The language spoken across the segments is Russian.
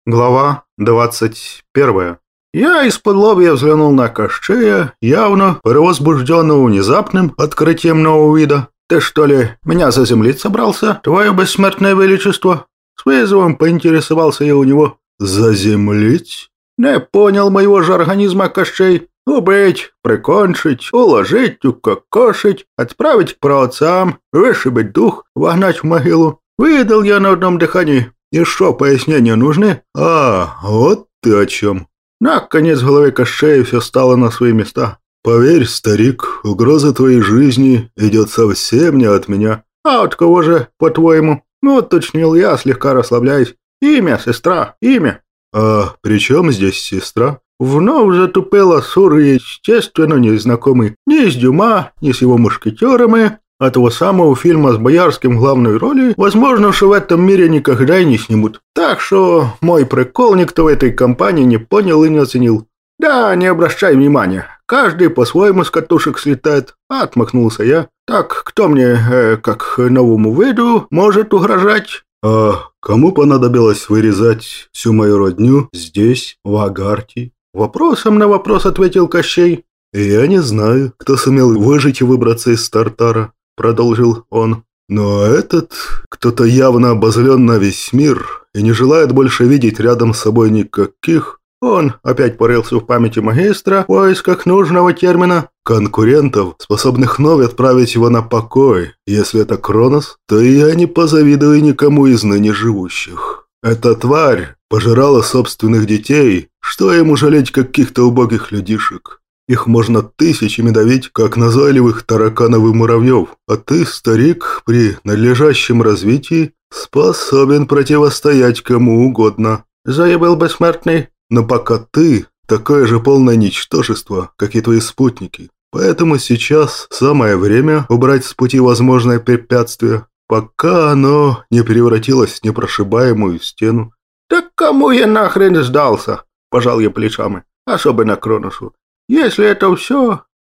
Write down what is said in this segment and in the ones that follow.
Глава 21. Я из-под лобья взглянул на Кощея, явно перевозбужденного внезапным открытием нового вида. «Ты что ли меня заземлить собрался, твое бессмертное величество?» С вызовом поинтересовался я у него. «Заземлить?» «Не понял моего же организма, Кощей. Убить, прикончить, уложить, укокошить, отправить к праотцам, вышибить дух, вогнать в могилу. Выдал я на одном дыхании. И что, пояснения нужны?» Вот ты о чем. Наконец в голове Кощея все стало на свои места. «Поверь, старик, угроза твоей жизни идет совсем не от меня». «А от кого же, по-твоему?» Уточнил я, слегка расслабляясь. «Имя, сестра, имя». «А при чем здесь сестра?» Вновь затупил Асур, естественно, незнакомый ни с Дюма, ни с его мушкетерами, а того самого фильма с Боярским в главной роли, возможно, что в этом мире никогда и не снимут. Так что мой прикол никто в этой компании не понял и не оценил. «Да, не обращай внимания, каждый по-своему с катушек слетает», — отмахнулся я. «Так, кто мне, как новому виду, может угрожать?» «А кому понадобилось вырезать всю мою родню здесь, в Агарте?» Вопросом на вопрос ответил Кощей. «Я не знаю, кто сумел выжить и выбраться из Тартара», — продолжил он. «Но этот кто-то явно обозлен на весь мир и не желает больше видеть рядом с собой никаких...» Он опять порылся в памяти магистра в поисках нужного термина. «Конкурентов, способных вновь отправить его на покой. Если это Кронос, то я не позавидую никому из ныне живущих. Эта тварь пожирала собственных детей. Что ему жалеть каких-то убогих людишек? Их можно тысячами давить, как назойливых тараканов и муравьев. А ты, старик, при надлежащем развитии способен противостоять кому угодно», — заявил бессмертный. «Но пока ты такое же полное ничтожество, как и твои спутники. Поэтому сейчас самое время убрать с пути возможное препятствие, пока оно не превратилось в непрошибаемую стену». «Так кому я нахрен сдался?» – пожал я плечами. «Особенно Кроносу. Если это все...»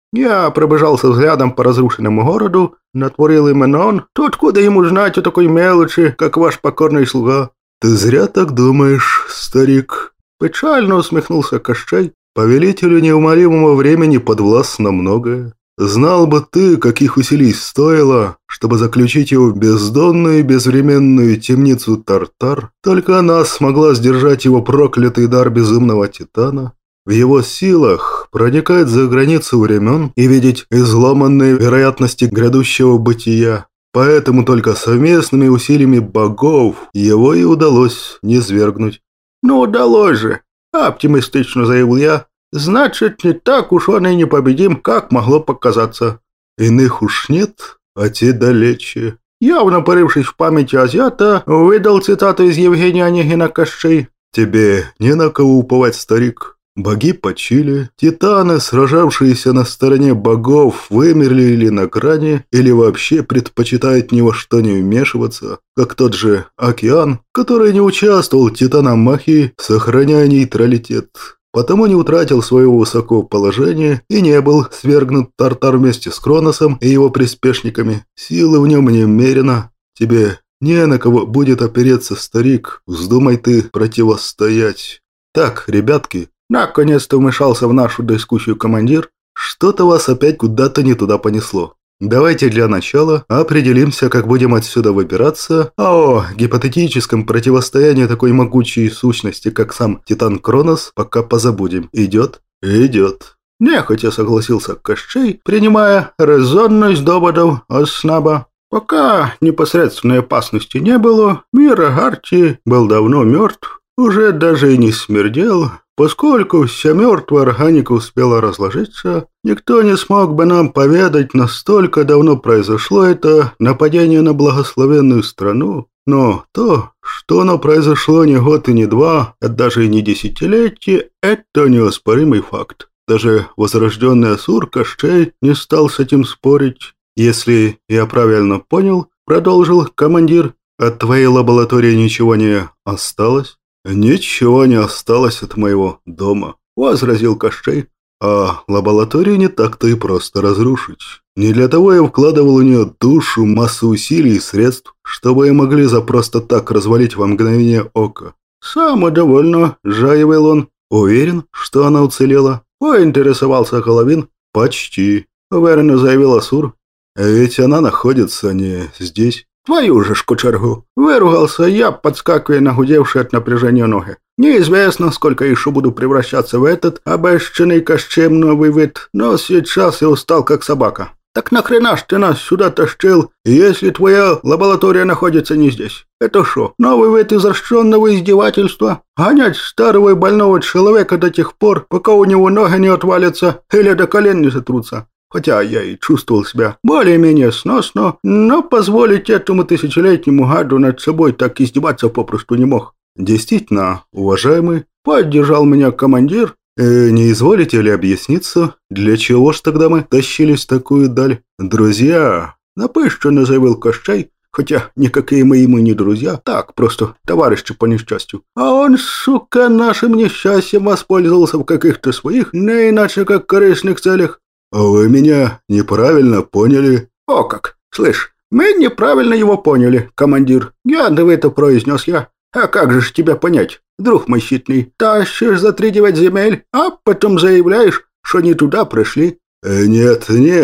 Я пробежался взглядом по разрушенному городу, натворил именно он. То откуда ему знать о такой мелочи, как ваш покорный слуга? «Ты зря так думаешь, старик». Печально усмехнулся Кощей. «Повелителю неумолимого времени подвластно многое. Знал бы ты, каких усилий стоило, чтобы заключить его в бездонную и безвременную темницу Тартар. Только она смогла сдержать его проклятый дар безумного Титана. В его силах проникать за границу времен и видеть изломанные вероятности грядущего бытия. Поэтому только совместными усилиями богов его и удалось низвергнуть». «Ну, удалось же!» – оптимистично заявил я. «Значит, не так уж он и непобедим, как могло показаться». «Иных уж нет, а те далече». Явно порывшись в памяти азиата, выдал цитату из Евгения Онегина Кощей. «Тебе не на кого уповать, старик. Боги почили, титаны, сражавшиеся на стороне богов, вымерли или на грани, или вообще предпочитают ни во что не вмешиваться, как тот же океан, который не участвовал в титаномахии, сохраняя нейтралитет, потому не утратил своего высокого положения и не был свергнут в Тартар вместе с Кроносом и его приспешниками. Силы в нем немерено. Тебе не на кого будет опереться, старик, вздумай ты противостоять. Так, ребятки». Наконец-то вмешался в нашу дискуссию командир. «Что-то вас опять куда-то не туда понесло. Давайте для начала определимся, как будем отсюда выбираться, а о гипотетическом противостоянии такой могучей сущности, как сам Титан Кронос, пока позабудем. Идет?» «Идет». Нехотя согласился Кощей, принимая резонность доводов Оснаба. Пока непосредственной опасности не было, мир Агарти был давно мертв, уже даже и не смердел. Поскольку вся мертвая органика успела разложиться, никто не смог бы нам поведать, настолько давно произошло это нападение на благословенную страну. Но то, что оно произошло не год и не два, а даже и не десятилетие, это неоспоримый факт. Даже возрожденный Асур Кощей не стал с этим спорить. «Если я правильно понял, — продолжил командир, — от твоей лаборатории ничего не осталось?» «Ничего не осталось от моего дома», — возразил Кощей. «А лабораторию не так-то и просто разрушить. Не для того я вкладывал в нее душу, массу усилий и средств, чтобы ее могли за просто так развалить во мгновение ока. «Самодовольно», – заявил он. «Уверен, что она уцелела?» – поинтересовался Головин. «Почти», – уверенно заявил Асур. «Ведь она находится не здесь». «Твою же шкучергу!» – выругался я, подскакивая на гудевшие от напряжения ноги. «Неизвестно, сколько еще буду превращаться в этот обещанный Кощеем новый вид, но сейчас я устал, как собака». «Так нахрена ж ты нас сюда тащил, если твоя лаборатория находится не здесь? Это шо, новый вид изощренного издевательства? Гонять старого и больного человека до тех пор, пока у него ноги не отвалятся или до колен не сотрутся? Хотя я и чувствовал себя более-менее сносно, но позволить этому тысячелетнему гаду над собой так издеваться попросту не мог». «Действительно, уважаемый», – поддержал меня командир. «Не изволите ли объясниться, для чего ж тогда мы тащились в такую даль?» «Друзья», – напыщенно заявил Кощей, хотя никакие мы ему не друзья, так, просто товарищи по несчастью. А он, сука, нашим несчастьем воспользовался в каких-то своих, не иначе как корыстных целях. «Вы меня неправильно поняли». «О как! Слышь, мы неправильно его поняли, командир. Ядовито произнес я. А как же ж тебя понять, друг мой щитный? Тащишь за 3-9 земель, а потом заявляешь, что не туда пришли». «Нет,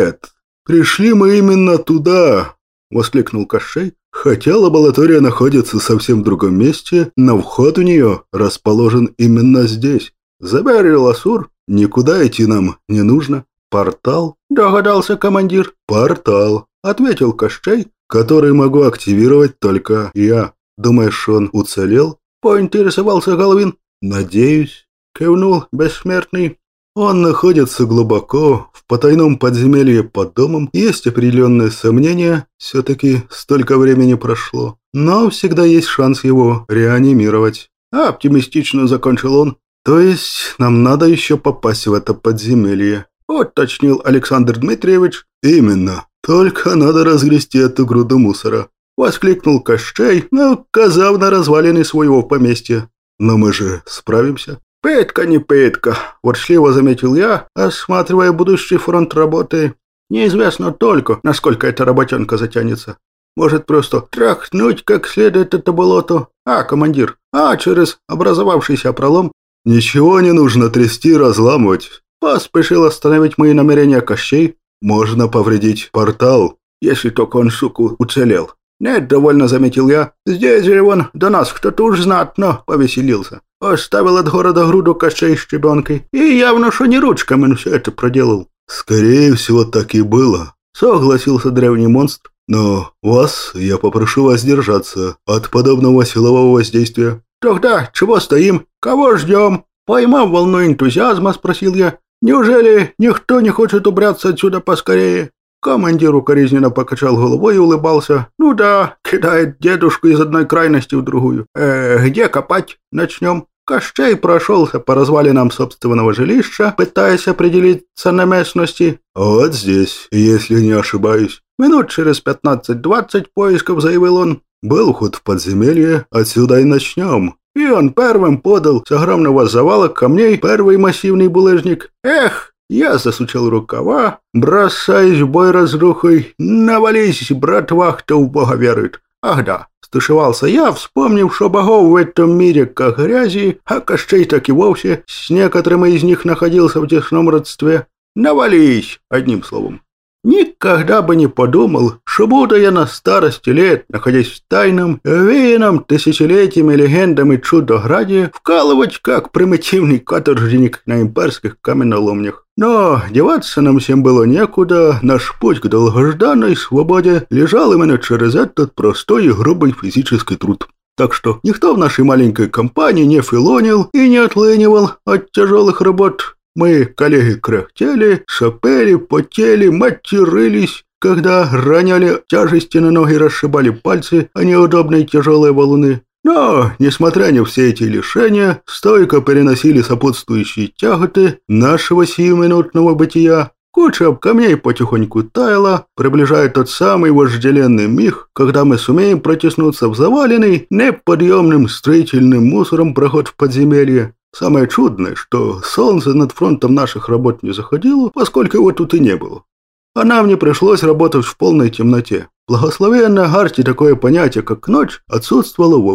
пришли мы именно туда», – воскликнул Кощей. «Хотя лаборатория находится совсем в другом месте, но вход в нее расположен именно здесь». Заверил Асур. «Никуда идти нам не нужно». «Портал?» – догадался командир. «Портал», – ответил Кощей, «который могу активировать только я». «Думаешь, он уцелел?» – поинтересовался Головин. «Надеюсь», – кивнул бессмертный. «Он находится глубоко, в потайном подземелье под домом. Есть определенные сомнения, все-таки столько времени прошло. Но всегда есть шанс его реанимировать». Оптимистично закончил он. «То есть нам надо еще попасть в это подземелье», – уточнил Александр Дмитриевич. «Именно. Только надо разгрести эту груду мусора», – воскликнул Кощей, указав на развалины своего поместья. «Но мы же справимся». «Пытка не пытка», – ворчливо заметил я, осматривая будущий фронт работы. «Неизвестно только, насколько эта работенка затянется. Может, просто тряхнуть как следует это болото, командир, через образовавшийся пролом». «Ничего не нужно трясти и разламывать», – поспешил остановить мои намерения Кощей. «Можно повредить портал, если только он, суку, уцелел». «Нет, довольно заметил я. Здесь же вон до нас кто-то уж знатно повеселился. Оставил от города груду Кощей с щебенкой. И явно, что не ручками он все это проделал». «Скорее всего, так и было», – согласился древний монстр. «Но вас я попрошу воздержаться от подобного силового воздействия». «Тогда чего стоим? Кого ждем?» Поймав волну энтузиазма, спросил я. «Неужели никто не хочет убраться отсюда поскорее?» Командир укоризненно покачал головой и улыбался. «Ну да, кидает дедушку из одной крайности в другую. Где копать? Начнем». Кощей прошелся по развалинам собственного жилища, пытаясь определиться на местности. «Вот здесь, если не ошибаюсь». Минут через 15-20 поисков, заявил он. «Был ход в подземелье, отсюда и начнем». И он первым подал с огромного завала камней первый массивный булыжник. «Эх!» Я засучил рукава, бросаясь в бой разрухой. «Навались, братва, кто в Бога верует!» «Ах да!» – стушевался я, вспомнив, что богов в этом мире как грязи, а Кощей так и вовсе с некоторыми из них находился в тесном родстве. «Навались!» – одним словом. Никогда бы не подумал, что буду я на старости лет, находясь в тайном, веянном тысячелетиями легендами чудо-граде, вкалывать как примитивный каторжник на имперских каменоломнях. Но деваться нам всем было некуда, наш путь к долгожданной свободе лежал именно через этот простой и грубый физический труд. Так что никто в нашей маленькой компании не филонил и не отлынивал от тяжелых работ. Мы, коллеги, кряхтели, шипели, потели, матерились, когда роняли тяжести на ноги, расшибали пальцы, а неудобные тяжелые валуны. Но, несмотря на все эти лишения, стойко переносили сопутствующие тяготы нашего сиюминутного бытия. Куча камней потихоньку таяла, приближая тот самый вожделенный миг, когда мы сумеем протиснуться в заваленный неподъемным строительным мусором проход в подземелье. Самое чудное, что солнце над фронтом наших работ не заходило, поскольку его тут и не было. А нам не пришлось работать в полной темноте. В благословенной Арте такое понятие, как ночь, отсутствовало вовсе.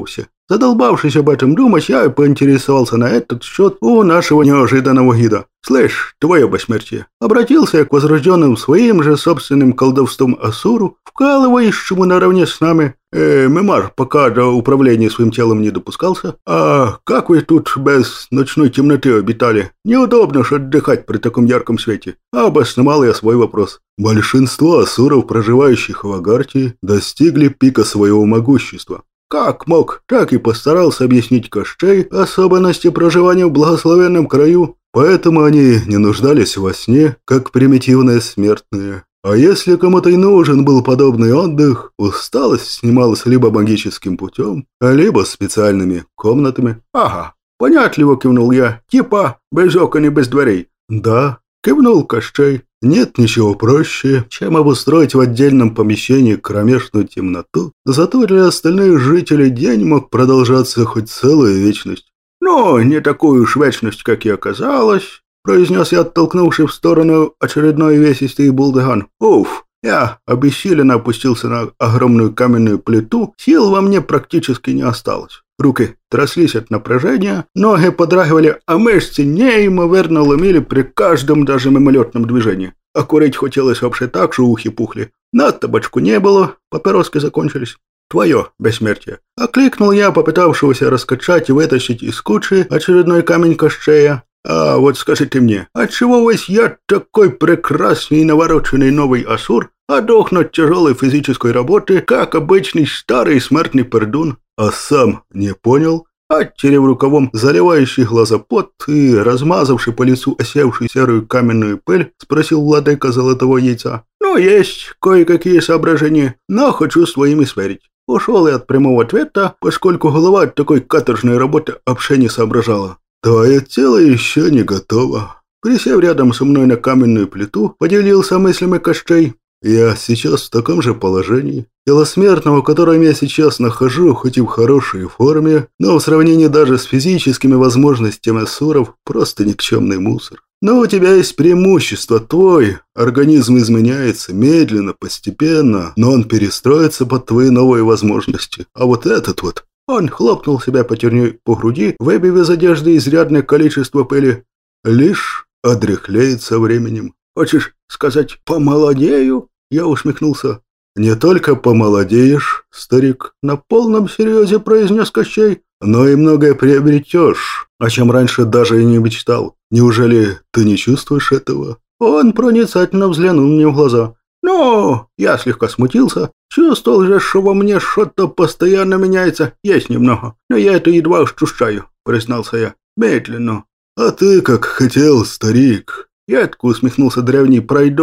Задолбавшись об этом думать, я и поинтересовался на этот счет у нашего неожиданного гида. «Слышь, твое бессмертие!» Обратился я к возрожденным своим же собственным колдовством Асуру, вкалывающему наравне с нами. Мемар пока до управления своим телом не допускался. А как вы тут без ночной темноты обитали? Неудобно ж отдыхать при таком ярком свете. Обосновал я свой вопрос. Большинство асуров, проживающих в Агартии, достигли пика своего могущества. Как мог, так и постарался объяснить Кощей особенности проживания в благословенном краю, поэтому они не нуждались во сне, как примитивные смертные. А если кому-то и нужен был подобный отдых, усталость снималась либо магическим путем, либо специальными комнатами. «Ага, понятливо», — кивнул я, — «типа без окон и без дверей». «Да», — кивнул Кощей. «Нет ничего проще, чем обустроить в отдельном помещении кромешную темноту, зато для остальных жителей день мог продолжаться хоть целую вечность». «Ну, не такую уж вечность, как и оказалось», — произнес я, оттолкнувший в сторону очередной увесистый булдыган. «Уф!» Я обессиленно опустился на огромную каменную плиту, сил во мне практически не осталось. Руки тряслись от напряжения, ноги подрагивали, а мышцы неимоверно ломили при каждом даже мимолетном движении. А курить хотелось вообще так, что ухи пухли. На табачку не было, папироски закончились. «Твое бессмертие!» Окликнул я, попытавшегося раскачать и вытащить из кучи очередной камень Кощея. «А вот скажите мне, отчего весь я такой прекрасный и навороченный новый асур, а дохну от тяжелой физической работы, как обычный старый смертный пердун?» А сам не понял, оттерев рукавом заливающий глаза пот и размазавший по лицу осевшую серую каменную пыль, спросил владыка Золотого Яйца. «Ну, есть кое-какие соображения, но хочу своими сверить». Ушел я от прямого ответа, поскольку голова от такой каторжной работы вообще не соображала. «Твое тело еще не готово». Присев рядом со мной на каменную плиту, поделился мыслями Кощей. «Я сейчас в таком же положении. Тело смертного, в котором я сейчас нахожу, хоть и в хорошей форме, но в сравнении даже с физическими возможностями асуров, просто никчемный мусор. Но у тебя есть преимущество, твой организм изменяется медленно, постепенно, но он перестроится под твои новые возможности. А вот этот вот...» Он хлопнул себя пятерней по груди, выбив из одежды изрядное количество пыли. «Лишь одряхлеет со временем». «Хочешь сказать, помолодею?» Я усмехнулся. «Не только помолодеешь, старик», — на полном серьезе произнес Кощей, «но и многое приобретешь, о чем раньше даже и не мечтал. Неужели ты не чувствуешь этого?» Он проницательно взглянул мне в глаза. «Ну, я слегка смутился. Чувствовал же, что во мне что-то постоянно меняется. Есть немного, но я это едва ощущаю», — признался я. «Медленно». «А ты как хотел, старик». Едко усмехнулся древний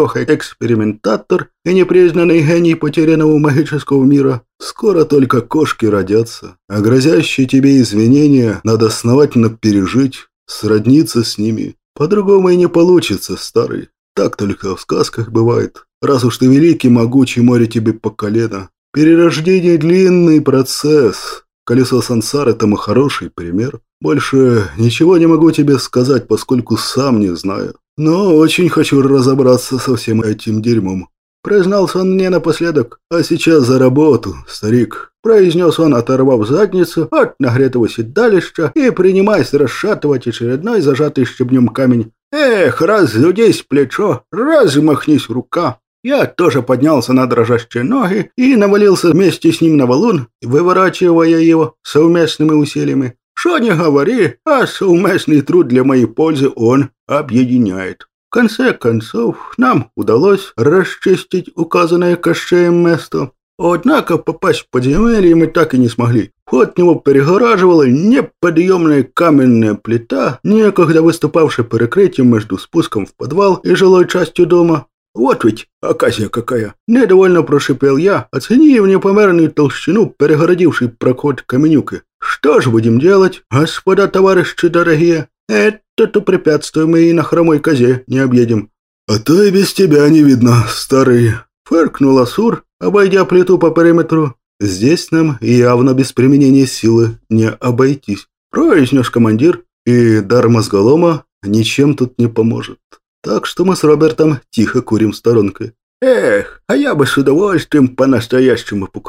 пройдоха-экспериментатор и непризнанный гений потерянного магического мира. «Скоро только кошки родятся, а грозящие тебе извинения надо основательно пережить, сродниться с ними. По-другому и не получится, старый. Так только в сказках бывает. Раз уж ты великий, могучий, море тебе по колено. Перерождение – длинный процесс. Колесо сансары – тому хороший пример. Больше ничего не могу тебе сказать, поскольку сам не знаю. Но очень хочу разобраться со всем этим дерьмом», – признался он мне напоследок. «А сейчас за работу, старик», – произнес он, оторвав задницу от нагретого седалища и принимаясь расшатывать очередной зажатый щебнем камень. «Эх, разудись плечо, размахнись рука». Я тоже поднялся на дрожащие ноги и навалился вместе с ним на валун, выворачивая его совместными усилиями. Что не говори, а совместный труд для моей пользы он объединяет. В конце концов, нам удалось расчистить указанное Кощеем место. Однако попасть в подземелье мы так и не смогли. Вход в него перегораживала неподъемная каменная плита, некогда выступавшая перекрытием между спуском в подвал и жилой частью дома. «Вот ведь оказия какая!» – недовольно прошипел я, оценив непомерную толщину, перегородившей проход каменюки. «Что же будем делать, господа товарищи дорогие? Это-то препятствие мы и на хромой козе не объедем». «А то и без тебя не видно, старый», – фыркнул Асур, обойдя плиту по периметру. «Здесь нам явно без применения силы не обойтись», – произнес командир, и дар мозголома ничем тут не поможет. Так что мы с Робертом тихо курим сторонкой. «Эх, а я бы с удовольствием по-настоящему покурил.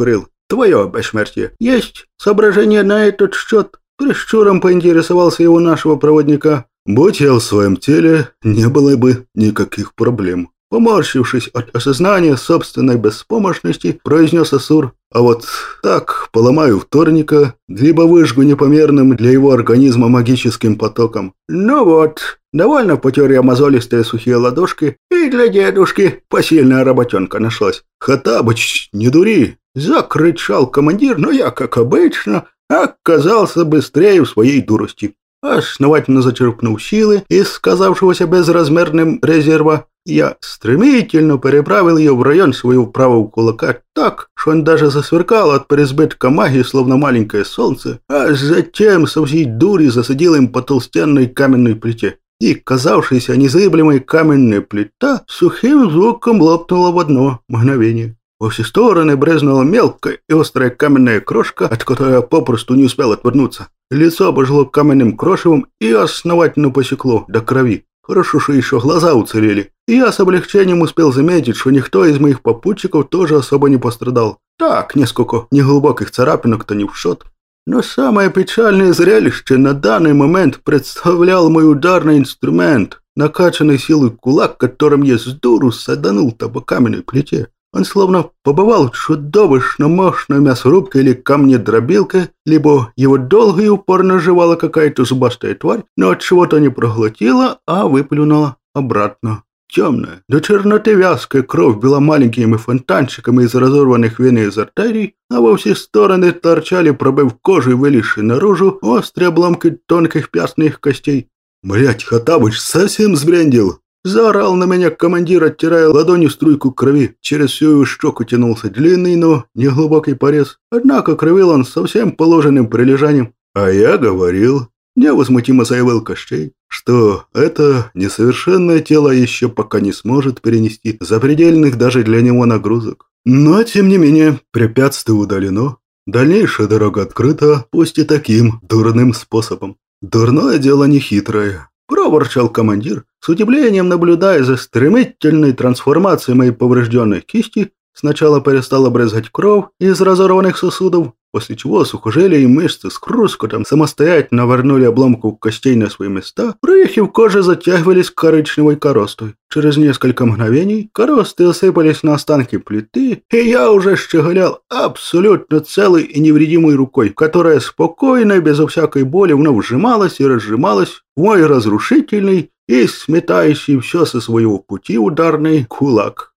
твое бессмертие. Есть соображения на этот счет?» Прищуром поинтересовался его нашего проводника. «Будь я в своем теле, не было бы никаких проблем». Поморщившись от осознания собственной беспомощности, произнес Асур. «А вот так поломаю вторника, либо выжгу непомерным для его организма магическим потоком». «Ну вот, довольно потер я мозолистые сухие ладошки, и для дедушки посильная работенка нашлась». «Хаттабыч, не дури!» – закричал командир, но я, как обычно, оказался быстрее в своей дурости. Основательно зачерпнул силы из сказавшегося безразмерным резерва, я стремительно переправил ее в район своего правого кулака так, что он даже засверкал от переизбытка магии, словно маленькое солнце, а затем со всей дури засадил им по толстенной каменной плите. И казавшаяся незыблемой каменная плита сухим звуком лопнула в одно мгновение. Во все стороны брызнула мелкая и острая каменная крошка, от которой я попросту не успел отвернуться. Лицо обожгло каменным крошевом и основательно посекло до крови. Хорошо, что еще глаза уцелели. И я с облегчением успел заметить, что никто из моих попутчиков тоже особо не пострадал. Так, несколько неглубоких царапинок-то не в счет. Но самое печальное зрелище на данный момент представлял мой ударный инструмент, накачанный силой кулак, которым я с дуру саданул-то по каменной плите. Он словно побывал чудовищно мощной мясорубкой или камнедробилкой, либо его долго и упорно жевала какая-то зубастая тварь, но от чего-то не проглотила, а выплюнула обратно. Темная, до черноты вязкая кровь била маленькими фонтанчиками из разорванных вен и из артерий, а во все стороны торчали, пробив кожу и вылезшие наружу, острые обломки тонких пястных костей. «Блядь, Хаттабыч совсем сбрендил!» Заорал на меня командир, оттирая ладонью струйку крови. Через всю его щеку тянулся длинный, но неглубокий порез. Однако кровил он совсем положенным прилежанием. «А я говорил», – невозмутимо заявил Кощей, что это несовершенное тело еще пока не сможет перенести запредельных даже для него нагрузок. Но, тем не менее, препятствие удалено. Дальнейшая дорога открыта, пусть и таким дурным способом. Дурное дело не хитрое. Проворчал командир, с удивлением наблюдая за стремительной трансформацией моей поврежденной кисти. Сначала перестала брызгать кровь из разорванных сосудов, после чего сухожилия и мышцы с хрускотом самостоятельно вернули обломку костей на свои места, прыхи в коже затягивались коричневой коростой. Через несколько мгновений коросты осыпались на останки плиты, и я уже щеголял абсолютно целой и невредимой рукой, которая спокойно, безо всякой боли, вновь сжималась и разжималась в мой разрушительный и сметающий все со своего пути ударный кулак.